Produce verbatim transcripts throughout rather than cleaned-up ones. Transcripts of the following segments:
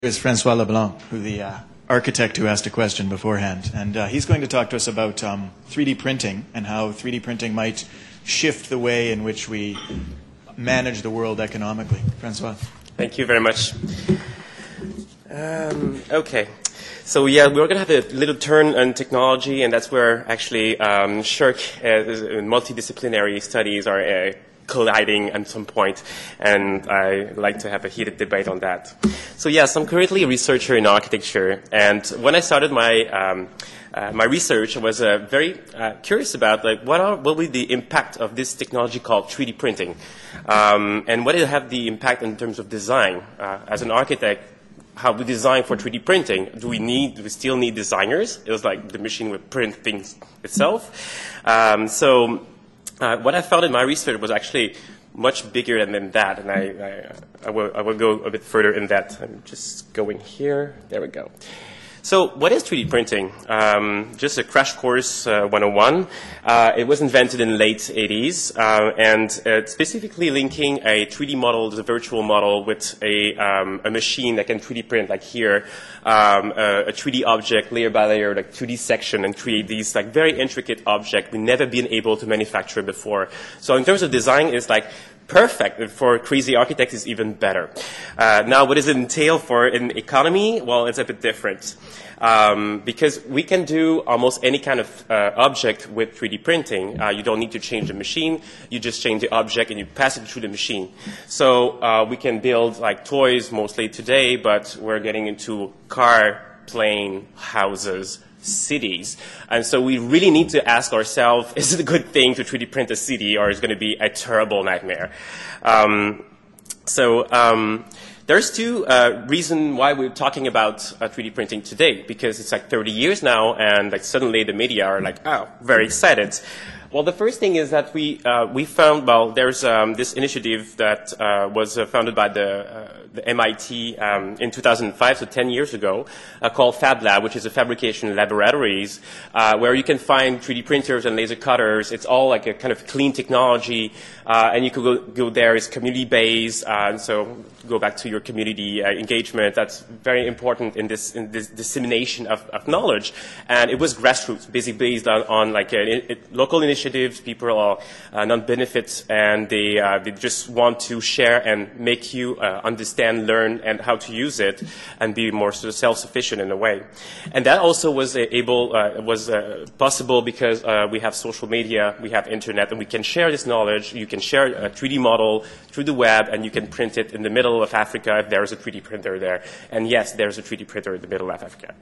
Is Francois Leblanc, who the uh, architect who asked a question beforehand, and uh, he's going to talk to us about um, three D printing and how three D printing might shift the way in which we manage the world economically. Francois. Thank you very much. Um, okay. So yeah, we're going to have a little turn on technology, and that's where actually um, SSHRC, uh, multidisciplinary studies are uh, colliding at some point, and I like to have a heated debate on that. So yes, I'm currently a researcher in architecture, and when I started my um, uh, my research, I was uh, very uh, curious about like what are what will be the impact of this technology called three D printing, um, and what will have the impact in terms of design. Uh, as an architect, how we design for three D printing? Do we need? Do we still need designers? It was like the machine would print things itself. Um, so. Uh, what I found in my research was actually much bigger than, than that, and I, I, I, will, I will go a bit further in that. I'm just going here. There we go. So what is three D printing? Um, just a crash course uh, one oh one. Uh, it was invented in the late eighties, uh, and it's specifically linking a three D model, the virtual model, with a, um, a machine that can three D print, like here, um, a, a three D object layer by layer, like two D section, and create these like very intricate objects we've never been able to manufacture before. So in terms of design, it's like perfect. For crazy architects, is even better. Uh, now, what does it entail for an economy? Well, it's a bit different. Um, because we can do almost any kind of uh, object with three D printing. Uh, you don't need to change the machine. You just change the object and you pass it through the machine. So uh, we can build like toys mostly today, but we're getting into car, plane, houses, cities. And so we really need to ask ourselves, is it a good thing to three D print a city, or is it going to be a terrible nightmare? Um, so um, there's two uh, reasons why we're talking about uh, three D printing today, because it's like thirty years now, and like suddenly the media are like, oh, very excited. Well, the first thing is that we uh, we found, well, there's um, this initiative that uh, was uh, founded by the, uh, the M I T um, in two thousand five, so ten years ago, uh, called Fab Lab, which is a fabrication laboratories uh, where you can find three D printers and laser cutters. It's all like a kind of clean technology, uh, and you could go, go there. It's community-based, uh, and so go back to your community uh, engagement. That's very important in this in this dissemination of, of knowledge. And it was grassroots, basically based on, on like a, a local initiative. People are uh, non-benefits, and they, uh, they just want to share and make you uh, understand, learn, and how to use it, and be more sort of self-sufficient in a way. And that also was able, uh, was uh, possible because uh, we have social media, we have internet, and we can share this knowledge. You can share a three D model through the web, and you can print it in the middle of Africa if there is a three D printer there. And yes, there's a three D printer in the middle of Africa.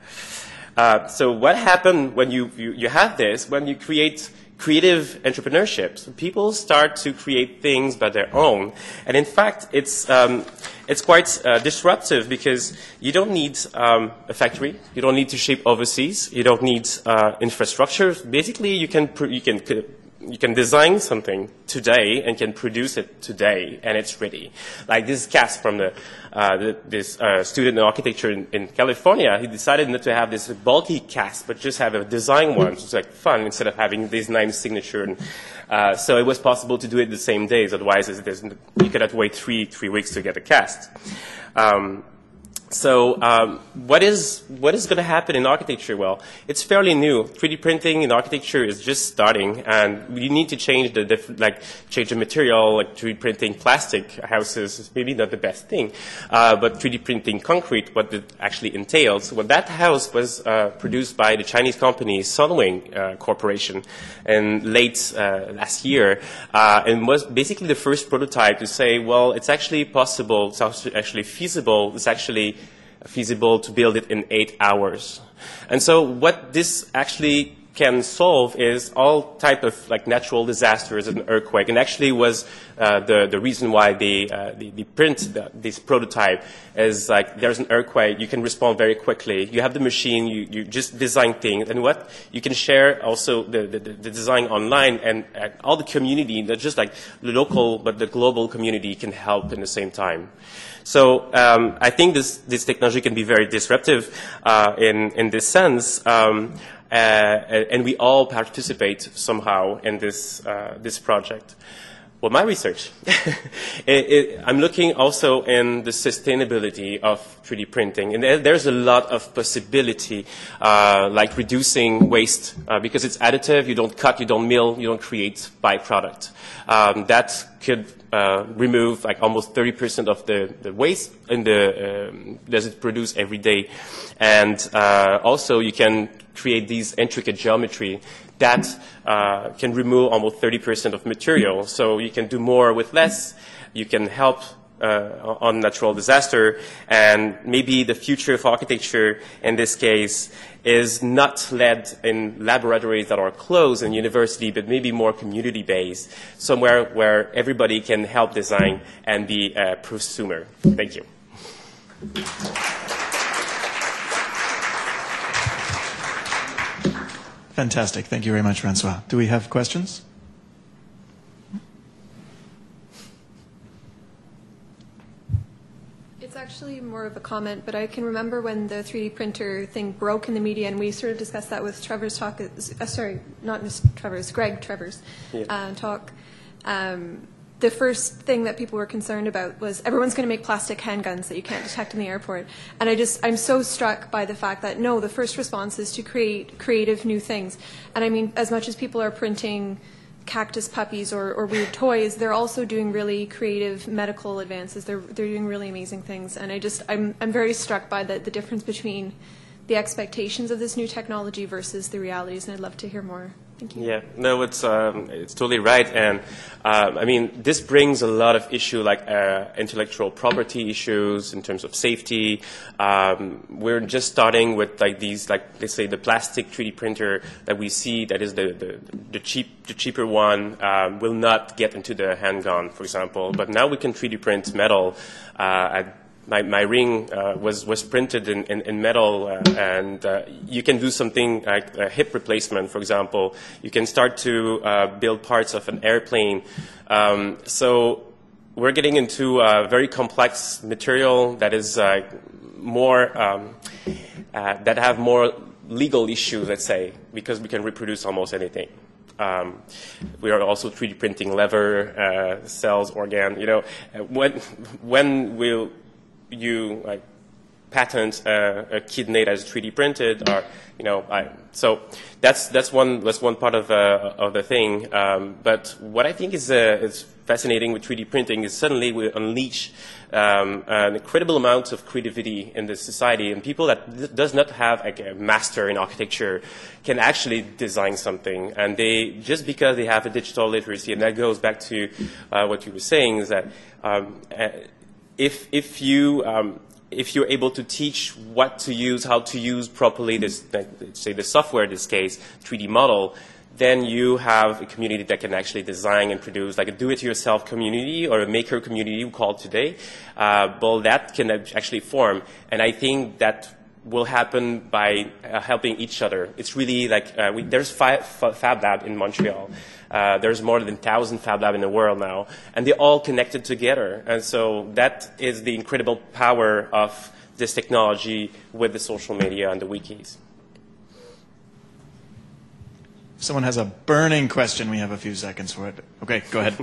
Uh, so what happened when you, you, you have this, when you create creative entrepreneurship? So people start to create things by their own. And in fact, it's, um, it's quite uh, disruptive because you don't need um, a factory. You don't need to ship overseas. You don't need uh, infrastructure. Basically, you can, pr you can you can design something today and can produce it today, and it's ready. Like this cast from the, uh, the this uh, student in architecture in, in California, he decided not to have this bulky cast, but just have a design one. So it's like fun instead of having this nice signature. And, uh, so it was possible to do it the same days. Otherwise, there's, you could have to wait three three weeks to get a cast. Um, So um, what is what is going to happen in architecture? Well, it's fairly new. three D printing in architecture is just starting, and you need to change the like change the material. Like three D printing plastic houses is maybe not the best thing, uh, but three D printing concrete, what it actually entails. Well, that house was uh, produced by the Chinese company Sunwing uh, Corporation in late uh, last year, uh, and was basically the first prototype to say, well, it's actually possible, it's actually feasible, it's actually feasible to build it in eight hours. And so what this actually can solve is all type of like natural disasters and earthquake, and actually was uh, the the reason why they uh, they, they print the, this prototype is like there's an earthquake, you can respond very quickly. You have the machine, you you just design things, and what you can share also the the, the design online, and, and all the community, not just like the local but the global community can help in the same time. So um, I think this this technology can be very disruptive uh, in in this sense. Um, Uh, and we all participate somehow in this uh, this project. Well, my research, it, it, I'm looking also in the sustainability of three D printing. And there, there's a lot of possibility, uh, like reducing waste, uh, because it's additive, you don't cut, you don't mill, you don't create byproduct. Um, that could uh, remove like almost thirty percent of the, the waste in the, um, does it produce every day. And uh, also you can create these intricate geometry that uh, can remove almost thirty percent of material. So you can do more with less. You can help uh, on natural disaster. And maybe the future of architecture, in this case, is not led in laboratories that are closed in university, but maybe more community-based, somewhere where everybody can help design and be a prosumer. Thank you. Fantastic. Thank you very much, Francois. Do we have questions? It's actually more of a comment, but I can remember when the three D printer thing broke in the media, and we sort of discussed that with Trevor's talk, uh, sorry, not Mister Trevor's, Greg Trevor's yeah. uh, talk. Um, the first thing that people were concerned about was everyone's going to make plastic handguns that you can't detect in the airport. And I just, I'm so struck by the fact that, no, the first response is to create creative new things. And I mean, as much as people are printing cactus puppies or, or weird toys, they're also doing really creative medical advances. They're, they're doing really amazing things. And I just, I'm, I'm very struck by the, the difference between the expectations of this new technology versus the realities, and I'd love to hear more. Thank you. Yeah, no, it's um, it's totally right, and um, I mean this brings a lot of issue like uh, intellectual property issues in terms of safety. Um, we're just starting with like these, like let's say the plastic three D printer that we see that is the the, the cheap the cheaper one um, will not get into the handgun, for example. But now we can three D print metal. Uh, at My, my ring uh, was, was printed in, in, in metal, uh, and uh, you can do something like a hip replacement, for example. You can start to uh, build parts of an airplane. Um, so we're getting into a very complex material that is uh, more, um, uh, that have more legal issues, let's say, because we can reproduce almost anything. Um, we are also three D printing leather, uh, cells, organ. You know, when, when will you like patent uh, a kidney that is three D printed, or you know, I, so that's that's one that's one part of uh, of the thing. Um, but what I think is uh, is fascinating with three D printing is suddenly we unleash um, an incredible amount of creativity in the society, and people that th does not have like a master in architecture can actually design something, and they just because they have a digital literacy, and that goes back to uh, what you were saying is that. Um, uh, If, if, you, um, if you're able to teach what to use, how to use properly this, say the software in this case, three D model, then you have a community that can actually design and produce, like a do-it-yourself community or a maker community we call it today. Uh, well, that can actually form. And I think that will happen by uh, helping each other. It's really like, uh, we, there's five, Fab Lab in Montreal. Uh, there's more than one thousand Fab Lab in the world now, and they're all connected together. And so that is the incredible power of this technology with the social media and the wikis. If someone has a burning question, we have a few seconds for it. Okay, go ahead.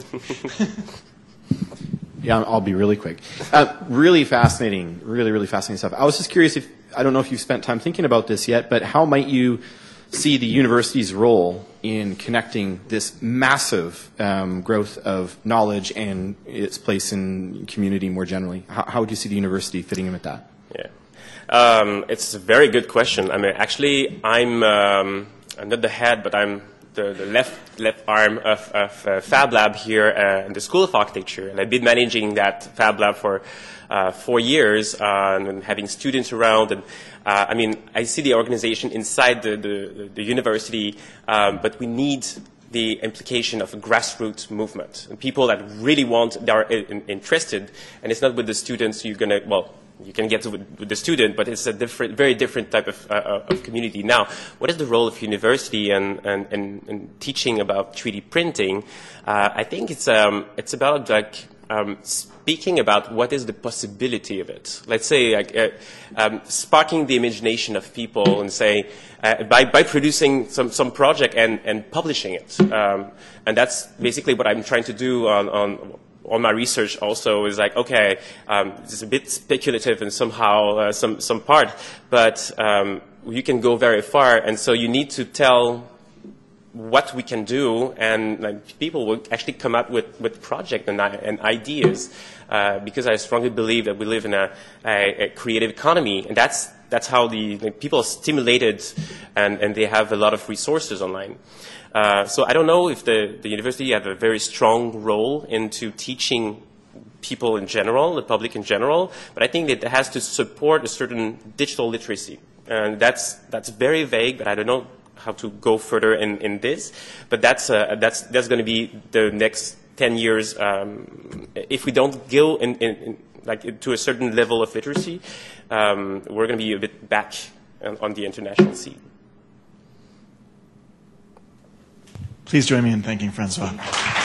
Yeah, I'll be really quick. Uh, really fascinating, really, really fascinating stuff. I was just curious if, I don't know if you've spent time thinking about this yet, but how might you see the university's role in connecting this massive um, growth of knowledge and its place in community more generally? How, how would you see the university fitting in with that? Yeah, um, it's a very good question. I mean, actually, I'm, um, I'm not the head, but I'm the, the left left arm of, of uh, Fab Lab here uh, in the School of Architecture, and I've been managing that Fab Lab for uh, four years uh, and having students around. And uh, I mean, I see the organization inside the the, the university, um, but we need the implication of a grassroots movement, and people that really want, that are in, interested, and it's not with the students you're going to, well, you can get to with, with the student, but it's a different, very different type of, uh, of community. Now, what is the role of university and, and, and, and teaching about three D printing? Uh, I think it's, um, it's about like um, speaking about what is the possibility of it. Let's say like, uh, um, sparking the imagination of people and say, uh, by, by producing some, some project and, and publishing it. Um, and that's basically what I'm trying to do on, on, on my research also is like, okay, um, it's a bit speculative in somehow, uh, some, some part, but um, you can go very far. And so you need to tell what we can do, and like, people will actually come up with, with projects and, and ideas, uh, because I strongly believe that we live in a, a, a creative economy, and that's, that's how the, the people are stimulated, and, and they have a lot of resources online. Uh, so I don't know if the, the university have a very strong role into teaching people in general, the public in general, but I think that it has to support a certain digital literacy. And that's, that's very vague, but I don't know how to go further in, in this, but that's, uh, that's, that's going to be the next ten years. Um, if we don't go in, in, in, like, to a certain level of literacy, um, we're going to be a bit back on, on the international scene. Please join me in thanking Francois.